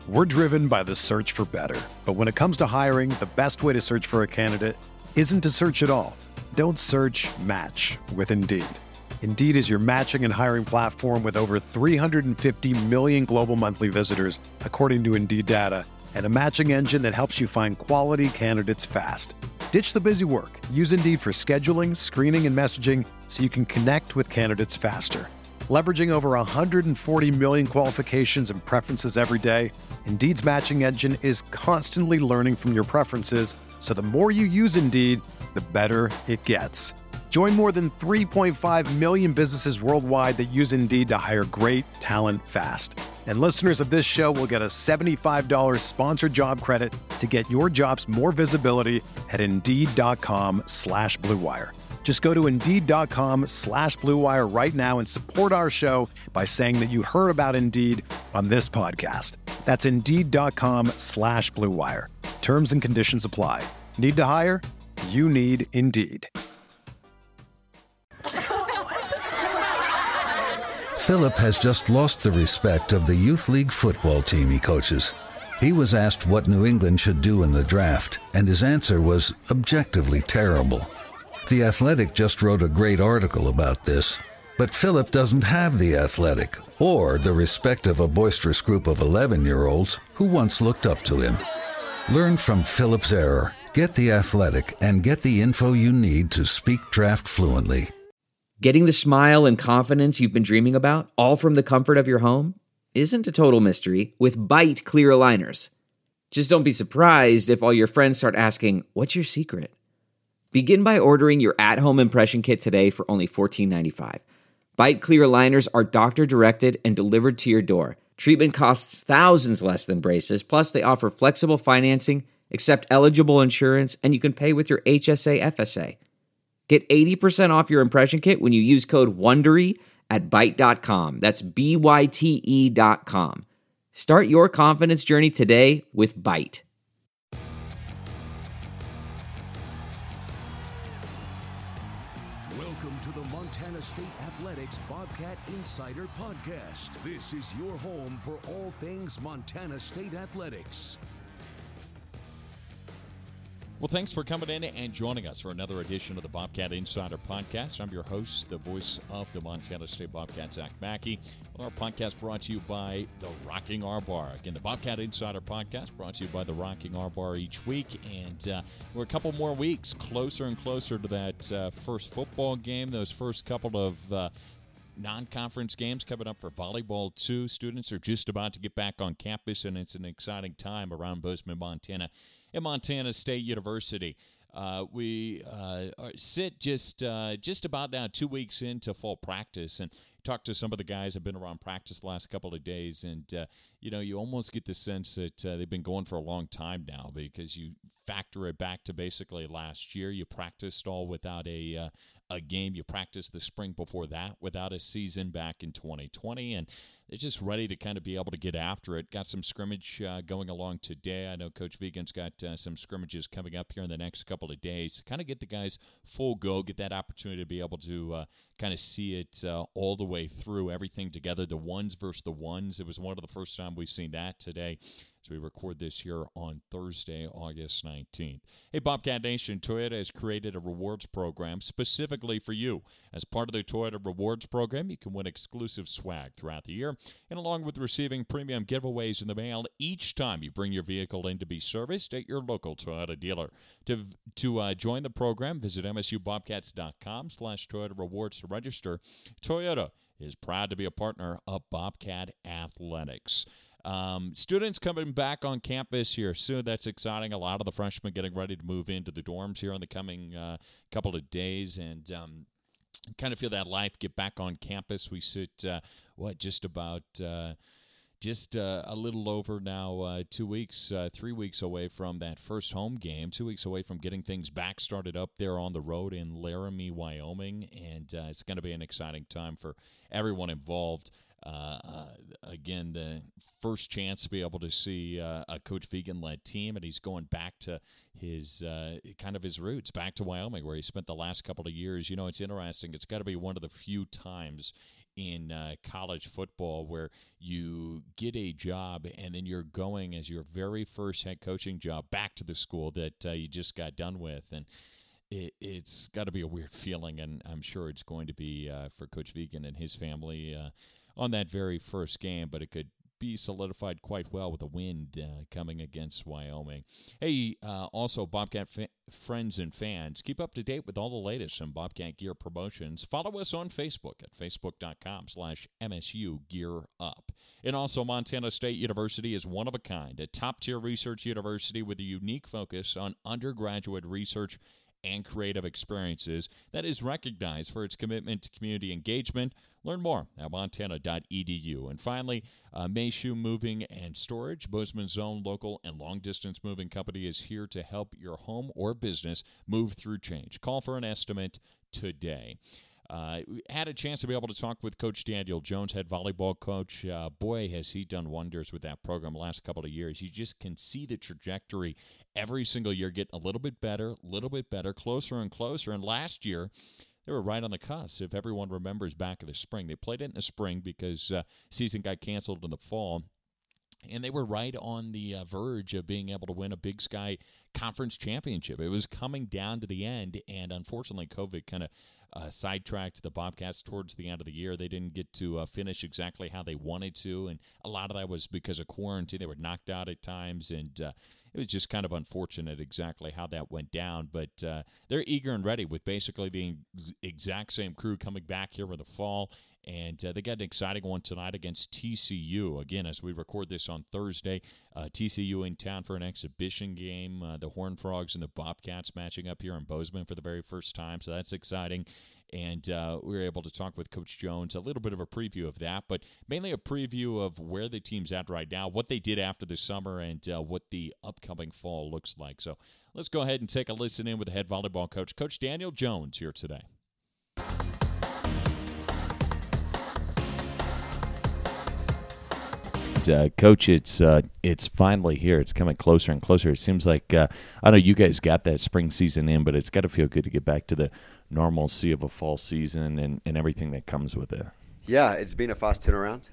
We're driven by the search for better. But when it comes to hiring, the best way to search for a candidate isn't to search at all. Don't search, match with Indeed. Indeed is your matching and hiring platform with over 350 million global monthly visitors, according to Indeed data, and a matching engine that helps you find quality candidates fast. Ditch the busy work. Use Indeed for scheduling, screening, and messaging so you can connect with candidates faster. Leveraging over 140 million qualifications and preferences every day, Indeed's matching engine is constantly learning from your preferences, so the more you use Indeed, the better it gets. Join more than 3.5 million businesses worldwide that use Indeed to hire great talent fast. And listeners of this show will get a $75 sponsored job credit to get your jobs more visibility at Indeed.com/Blue Wire. Just go to Indeed.com/Blue Wire right now and support our show by saying that you heard about Indeed on this podcast. That's Indeed.com/Blue Wire. Terms and conditions apply. Need to hire? You need Indeed. Philip has just lost the respect of the youth league football team he coaches. He was asked what New England should do in the draft, and his answer was objectively terrible. The Athletic just wrote a great article about this, but Philip doesn't have the Athletic or the respect of a boisterous group of 11-year-olds who once looked up to him. Learn from Philip's error, get the Athletic, and get the info you need to speak draft fluently. Getting the smile and confidence you've been dreaming about, all from the comfort of your home, isn't a total mystery with Byte clear aligners. Just don't be surprised if all your friends start asking, "What's your secret?" Begin by ordering your at-home impression kit today for only $14.95. Byte clear aligners are doctor-directed and delivered to your door. Treatment costs thousands less than braces, plus they offer flexible financing, accept eligible insurance, and you can pay with your HSA FSA. Get 80% off your impression kit when you use code WONDERY at Byte.com. That's BYTE.com. Start your confidence journey today with Byte. Welcome to the Montana State Athletics Bobcat Insider Podcast. This is your home for all things Montana State Athletics. Well, thanks for coming in and joining us for another edition of the Bobcat Insider Podcast. I'm your host, the voice of the Montana State Bobcats, Zach Mackey. Well, our podcast brought to you by the Rocking R Bar. Again, the Bobcat Insider Podcast brought to you by the Rocking R Bar each week. And we're a couple more weeks closer and closer to that first football game, those first couple of non-conference games coming up for volleyball, too. Students are just about to get back on campus, and it's an exciting time around Bozeman, Montana, at Montana State University. We sit just about now 2 weeks into fall practice, and talked to some of the guys that have been around practice the last couple of days, and you almost get the sense that they've been going for a long time now, because you factor it back to basically last year. You practiced all without a game. You practiced the spring before that without a season back in 2020, and they're just ready to kind of be able to get after it. Got some scrimmage going along today. I know Coach Vigen's got some scrimmages coming up here in the next couple of days to kind of get the guys full go, get that opportunity to be able to kind of see it all the way through, everything together, the ones versus the ones. It was one of the first time we've seen that today as we record this here on Thursday, August 19th. Hey, Bobcat Nation, Toyota has created a rewards program specifically for you. As part of the Toyota Rewards program, you can win exclusive swag throughout the year, and along with receiving premium giveaways in the mail each time you bring your vehicle in to be serviced at your local Toyota dealer. To join the program, visit msubobcats.com/Toyota Rewards to register. Toyota is proud to be a partner of Bobcat Athletics. Students coming back on campus here soon. That's exciting. A lot of the freshmen getting ready to move into the dorms here in the coming couple of days, and kind of feel that life get back on campus. We sit, just a little over now 2 weeks, 3 weeks away from that first home game, 2 weeks away from getting things back started up there on the road in Laramie, Wyoming, and it's going to be an exciting time for everyone involved. Again, the first chance to be able to see a Coach Vigen-led team, and he's going back to his his roots, back to Wyoming, where he spent the last couple of years. You know, it's interesting. It's got to be one of the few times in college football where you get a job and then you're going as your very first head coaching job back to the school that you just got done with. And it's got to be a weird feeling, and I'm sure it's going to be for Coach Vigen and his family on that very first game, but it could be solidified quite well with a wind coming against Wyoming. Hey, also, Bobcat friends and fans, keep up to date with all the latest on Bobcat Gear promotions. Follow us on Facebook at facebook.com/MSU Gear Up. And also, Montana State University is one of a kind, a top-tier research university with a unique focus on undergraduate research and creative experiences that is recognized for its commitment to community engagement. Learn more at montana.edu. And finally, Mayshu Moving and Storage, Bozeman's own local and long-distance moving company, is here to help your home or business move through change. Call for an estimate today. We had a chance to be able to talk with Coach Daniel Jones, head volleyball coach. Boy, has he done wonders with that program the last couple of years. You just can see the trajectory every single year getting a little bit better, closer and closer. And last year, they were right on the cusp. If everyone remembers back in the spring, they played it in the spring because season got canceled in the fall. And they were right on the verge of being able to win a Big Sky Conference championship. It was coming down to the end, and unfortunately, COVID kind of sidetracked the Bobcats towards the end of the year. They didn't get to finish exactly how they wanted to, and a lot of that was because of quarantine. They were knocked out at times, and it was just kind of unfortunate exactly how that went down. But they're eager and ready with basically the exact same crew coming back here in the fall. And they got an exciting one tonight against TCU. Again, as we record this on Thursday, TCU in town for an exhibition game. The Horned Frogs and the Bobcats matching up here in Bozeman for the very first time, so that's exciting. And we were able to talk with Coach Jones, a little bit of a preview of that, but mainly a preview of where the team's at right now, what they did after the summer, and what the upcoming fall looks like. So let's go ahead and take a listen in with the head volleyball coach, Coach Daniel Jones, here today. Coach, it's finally here. It's coming closer and closer. It seems like I know you guys got that spring season in, but it's got to feel good to get back to the normalcy of a fall season and everything that comes with it. Yeah, it's been a fast turnaround,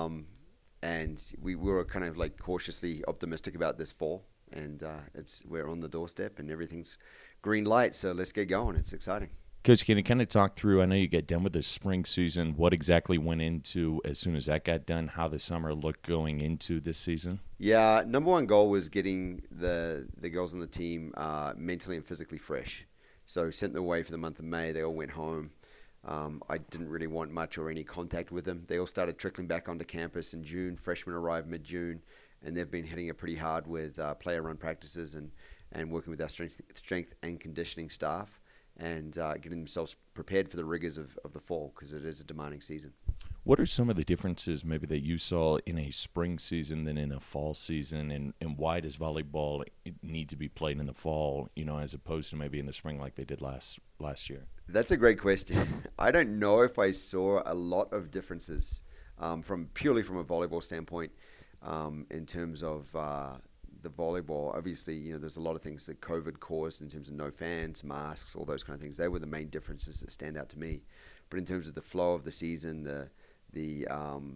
and we were kind of like cautiously optimistic about this fall, and we're on the doorstep and everything's green light. So let's get going. It's exciting. Coach, can you kind of talk through, I know you get done with the spring season, what exactly went into as soon as that got done, how the summer looked going into this season? Yeah, number one goal was getting the girls on the team mentally and physically fresh. So sent them away for the month of May. They all went home. I didn't really want much or any contact with them. They all started trickling back onto campus in June. Freshmen arrived mid-June, and they've been hitting it pretty hard with player-run practices and working with our strength and conditioning staff, and getting themselves prepared for the rigors of the fall, because it is a demanding season. What are some of the differences maybe that you saw in a spring season than in a fall season, and why does volleyball need to be played in the fall, as opposed to maybe in the spring like they did last year? That's a great question. I don't know if I saw a lot of differences purely from a volleyball standpoint in terms of the volleyball. Obviously, there's a lot of things that COVID caused in terms of no fans, masks, all those kind of things. They were the main differences that stand out to me. But in terms of the flow of the season, the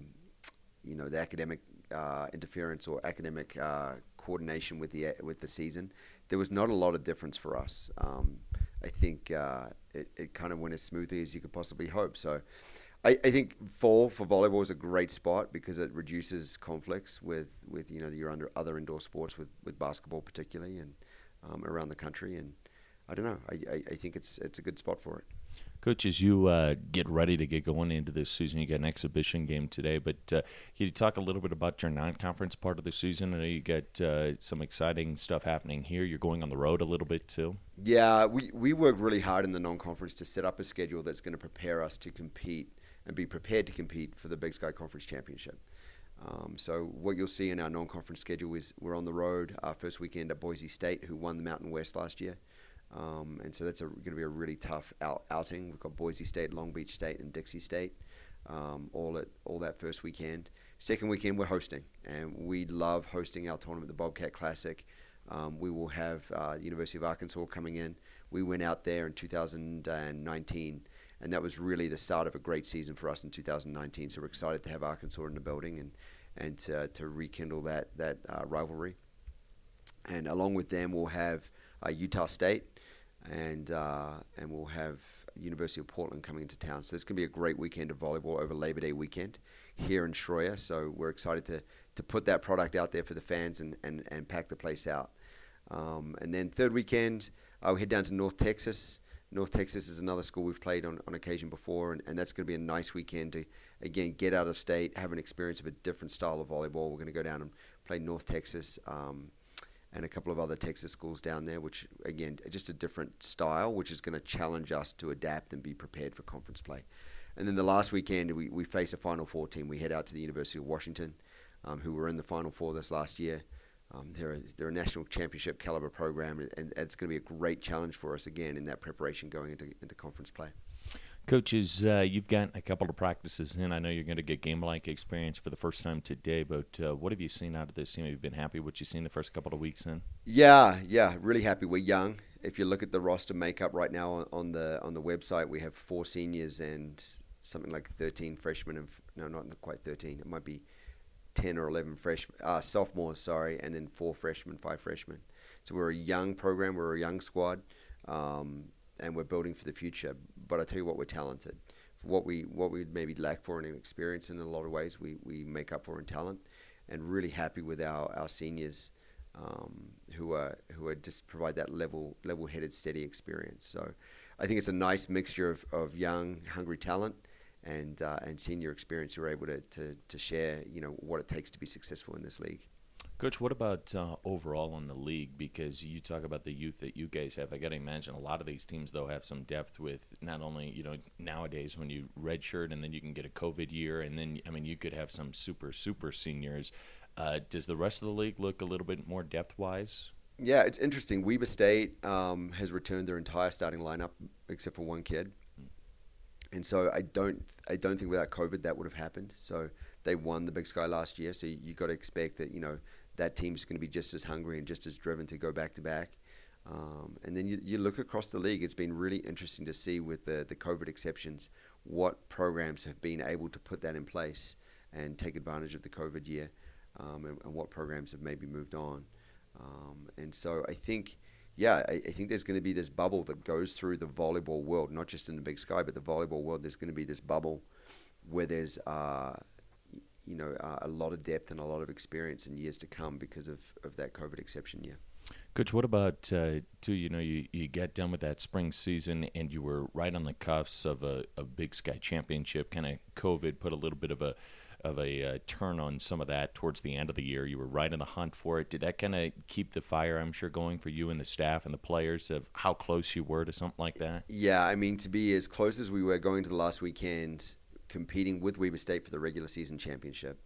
academic interference or academic coordination with the season, there was not a lot of difference for us. I think it kind of went as smoothly as you could possibly hope. So I think fall for volleyball is a great spot because it reduces conflicts with your other indoor sports, with basketball particularly, and around the country. And I don't know. I think it's a good spot for it. Coach, as you get ready to get going into this season, you got an exhibition game today, but can you talk a little bit about your non-conference part of the season? I know you got some exciting stuff happening here. You're going on the road a little bit too. Yeah, we work really hard in the non-conference to set up a schedule that's going to prepare us to compete and be prepared to compete for the Big Sky Conference Championship. So what you'll see in our non-conference schedule is we're on the road our first weekend at Boise State, who won the Mountain West last year. And so that's going to be a really tough outing. We've got Boise State, Long Beach State, and Dixie State all that first weekend. Second weekend, we're hosting, and we love hosting our tournament, the Bobcat Classic. We will have the University of Arkansas coming in. We went out there in 2019 and that was really the start of a great season for us in 2019. So we're excited to have Arkansas in the building and to rekindle that rivalry. And along with them, we'll have Utah State, and we'll have University of Portland coming into town. So it's going to be a great weekend of volleyball over Labor Day weekend here in Troyer. So we're excited to put that product out there for the fans and pack the place out. And then third weekend, we head down to North Texas. North Texas is another school we've played on occasion before, and that's going to be a nice weekend to, again, get out of state, have an experience of a different style of volleyball. We're going to go down and play North Texas and a couple of other Texas schools down there, which, again, just a different style, which is going to challenge us to adapt and be prepared for conference play. And then the last weekend, we face a Final Four team. We head out to the University of Washington, who were in the Final Four this last year. They're a national championship caliber program, and it's going to be a great challenge for us again in that preparation going into conference play. Coaches, you've got a couple of practices in. I know you're going to get game-like experience for the first time today, but what have you seen out of this team? Have you been happy with what you've seen the first couple of weeks in? Yeah, really happy. We're young. If you look at the roster makeup right now on the website, we have 4 seniors and something like 13 freshmen. No, not quite 13. It might be 10 or 11 sophomores, and then 4 freshmen, 5 freshmen. So we're a young program, we're a young squad, and we're building for the future. But I tell you what, we're talented. What we maybe lack for in experience in a lot of ways, we make up for in talent, and really happy with our seniors who are just provide that level-headed, steady experience. So I think it's a nice mixture of young, hungry talent and senior experience who are able to share, what it takes to be successful in this league. Coach, what about overall in the league? Because you talk about the youth that you guys have. I got to imagine a lot of these teams, though, have some depth with not only, nowadays when you redshirt and then you can get a COVID year, and then, you could have some super seniors. Does the rest of the league look a little bit more depth-wise? Yeah, it's interesting. Weber State has returned their entire starting lineup except for one kid. And so I don't think without COVID that would have happened. So they won the Big Sky last year. So you got to expect that that team's going to be just as hungry and just as driven to go back to back. And then you look across the league. It's been really interesting to see with the COVID exceptions what programs have been able to put that in place and take advantage of the COVID year, and what programs have maybe moved on. And so I think. Yeah, I think there's going to be this bubble that goes through the volleyball world, not just in the Big Sky, but the volleyball world. There's going to be this bubble where there's, a lot of depth and a lot of experience in years to come because of that COVID exception year. Coach, what about, too, you get done with that spring season and you were right on the cuffs of a Big Sky championship. Kind of COVID put a little bit of a turn on some of that towards the end of the year. You were right in the hunt for it. Did that kind of keep the fire, I'm sure, going for you and the staff and the players of how close you were to something like that? Yeah, to be as close as we were going to the last weekend, competing with Weber State for the regular season championship,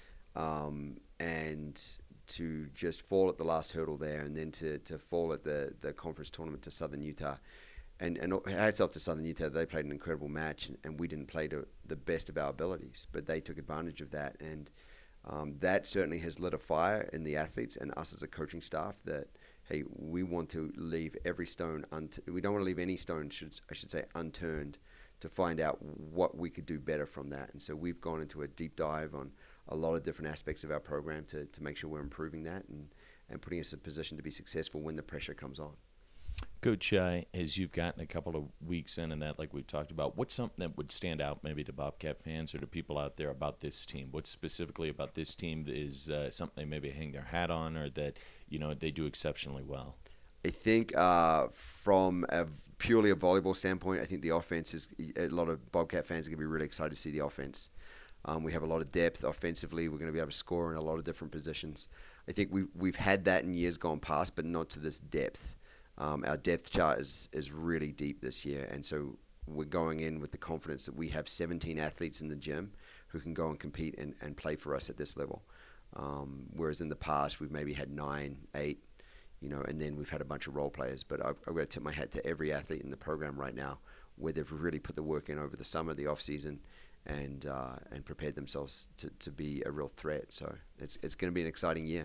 and to just fall at the last hurdle there, and then to fall at the conference tournament to Southern Utah. And hats off to Southern Utah. They played an incredible match, and we didn't play to the best of our abilities, but they took advantage of that. And that certainly has lit a fire in the athletes and us as a coaching staff that, hey, we want to leave every stone we don't want to leave any stone, I should say, unturned to find out what we could do better from that. And so we've gone into a deep dive on a lot of different aspects of our program to make sure we're improving that and putting us in a position to be successful when the pressure comes on. Coach, as you've gotten a couple of weeks in and that, like we've talked about, what's something that would stand out maybe to Bobcat fans or to people out there about this team? What specifically about this team is something they maybe hang their hat on or that, they do exceptionally well? I think from purely a volleyball standpoint, I think the offense is a lot of Bobcat fans are going to be really excited to see the offense. We have a lot of depth offensively. We're going to be able to score in a lot of different positions. I think we've had that in years gone past, but not to this depth. Our depth chart is really deep this year, and so we're going in with the confidence that we have 17 athletes in the gym who can go and compete and play for us at this level. Whereas in the past, we've maybe had 9, 8, and then we've had a bunch of role players. But I've got to tip my hat to every athlete in the program right now, where they've really put the work in over the summer, the off season, and prepared themselves to be a real threat. So it's going to be an exciting year.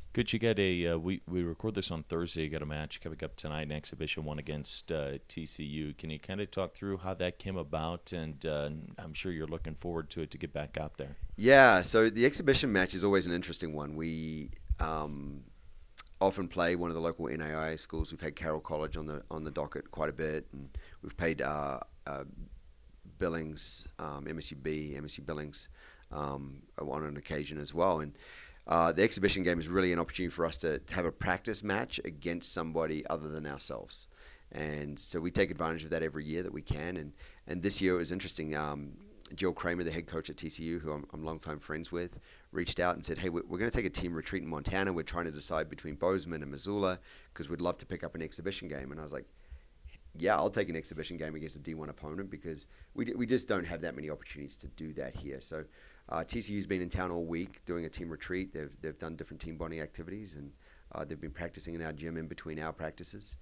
Coach, you got we record this on Thursday. You got a match coming up tonight, an exhibition one against TCU. Can you kind of talk through how that came about? And I'm sure you're looking forward to it to get back out there. Yeah, so the exhibition match is always an interesting one. We often play one of the local NAIA schools. We've had Carroll College on the docket quite a bit, and we've played Billings, MSU Billings on an occasion as well. And the exhibition game is really an opportunity for us to have a practice match against somebody other than ourselves. And so we take advantage of that every year that we can. And this year it was interesting. Jill Kramer, the head coach at TCU, who I'm longtime friends with, reached out and said, hey, we're going to take a team retreat in Montana. We're trying to decide between Bozeman and Missoula because we'd love to pick up an exhibition game. And I was like, yeah, I'll take an exhibition game against a D1 opponent because we just don't have that many opportunities to do that here. So TCU's been in town all week doing a team retreat. They've done different team bonding activities, and they've been practicing in our gym in between our practices.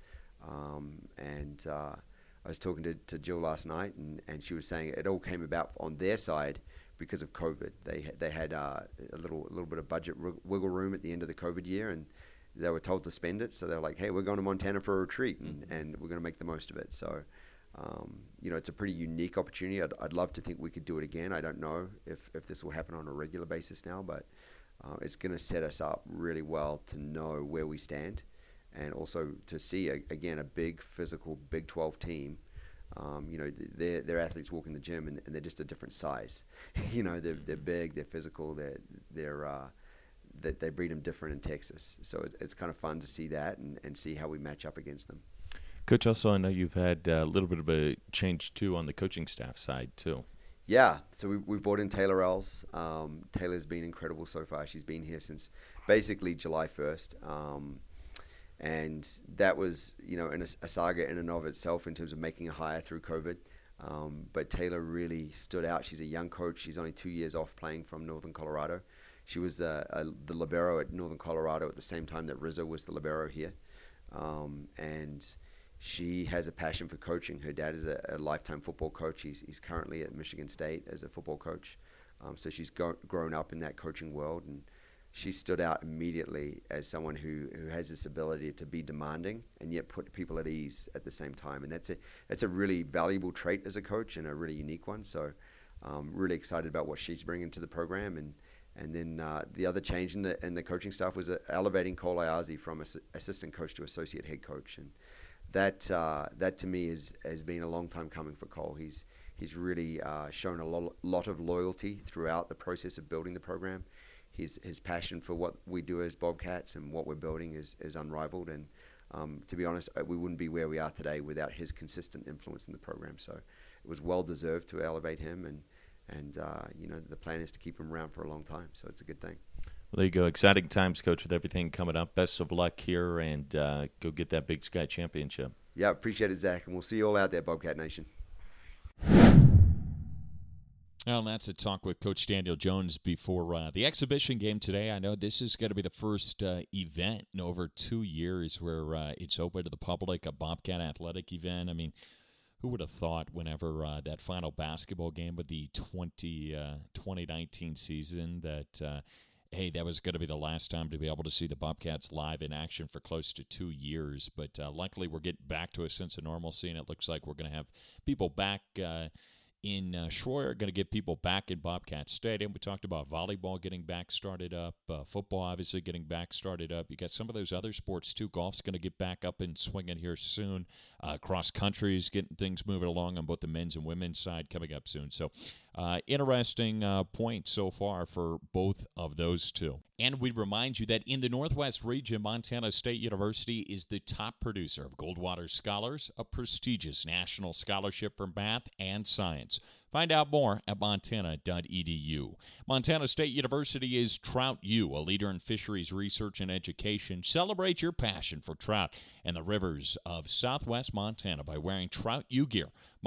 I was talking to Jill last night, and she was saying it all came about on their side because of COVID. They had a little bit of budget wiggle room at the end of the COVID year, and they were told to spend it. So they're like, hey, we're going to Montana for a retreat, and we're going to make the most of it. So, it's a pretty unique opportunity. I'd love to think we could do it again. I don't know if this will happen on a regular basis now, but it's going to set us up really well to know where we stand, and also to see, again, a big physical Big 12 team. Their athletes walk in the gym, and they're just a different size. They're big, they're physical, they breed them different in Texas. So it's kind of fun to see that and see how we match up against them. Coach, also I know you've had a little bit of a change, too, on the coaching staff side, too. Yeah, so we've brought in Taylor Ells. Taylor's been incredible so far. She's been here since basically July 1st. And that was, a saga in and of itself in terms of making a hire through COVID. But Taylor really stood out. She's a young coach. She's only 2 years off playing from Northern Colorado. She was the libero at Northern Colorado at the same time that Rizzo was the libero here. And she has a passion for coaching. Her dad is a lifetime football coach. He's currently at Michigan State as a football coach. So she's grown up in that coaching world, and she stood out immediately as someone who has this ability to be demanding and yet put people at ease at the same time. And that's a really valuable trait as a coach and a really unique one. So really excited about what she's bringing to the program. And then the other change in the coaching staff was elevating Cole Ayazi from assistant coach to associate head coach. And that to me has been a long time coming for Cole. He's really shown a lot of loyalty throughout the process of building the program. His passion for what we do as Bobcats and what we're building is unrivaled. And to be honest, we wouldn't be where we are today without his consistent influence in the program. So it was well deserved to elevate him, and the plan is to keep him around for a long time. So it's a good thing. Well, there you go. Exciting times, Coach, with everything coming up. Best of luck here, and go get that Big Sky championship. Yeah, appreciate it, Zach, and we'll see you all out there, Bobcat Nation. Well, that's a talk with Coach Daniel Jones before the exhibition game today. I know this is going to be the first event in over 2 years where it's open to the public, a Bobcat athletic event. I mean, who would have thought whenever that final basketball game of the 2019 season that, hey, that was going to be the last time to be able to see the Bobcats live in action for close to 2 years. But luckily we're getting back to a sense of normalcy, and it looks like we're going to have people back in Schroyer, going to get people back in Bobcat Stadium. We talked about volleyball getting back started up, football obviously getting back started up. You got some of those other sports too. Golf's going to get back up and swinging here soon. Cross country is getting things moving along on both the men's and women's side coming up soon. So interesting point so far for both of those two. And we remind you that in the Northwest region, Montana State University is the top producer of Goldwater Scholars, a prestigious national scholarship for math and science. Find out more at montana.edu. Montana State University is Trout U, a leader in fisheries research and education. Celebrate your passion for trout and the rivers of southwest Montana by wearing Trout U gear.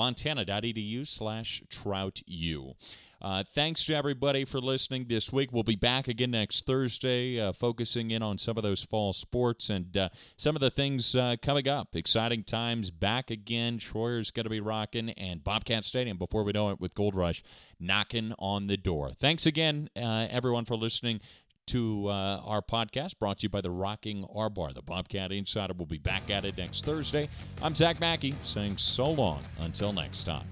montana.edu/TroutU. Thanks to everybody for listening this week. We'll be back again next Thursday, focusing in on some of those fall sports and some of the things coming up. Exciting times back again. Schroyer's going to be rocking, and Bobcat Stadium, before we know it, with Gold Rush knocking on the door. Thanks again, everyone, for listening. to our podcast brought to you by the Rocking R Bar. The Bobcat Insider will be back at it next Thursday. I'm Zach Mackey saying so long until next time.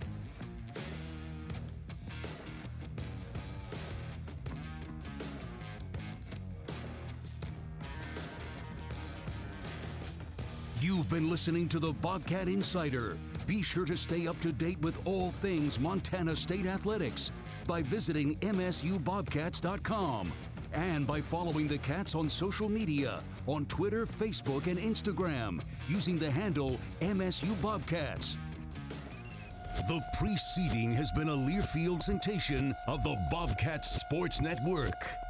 You've been listening to the Bobcat Insider. Be sure to stay up to date with all things Montana State athletics by visiting msubobcats.com and by following the Cats on social media on Twitter, Facebook, and Instagram using the handle MSU Bobcats. The preceding has been a Learfield presentation of the Bobcats Sports Network.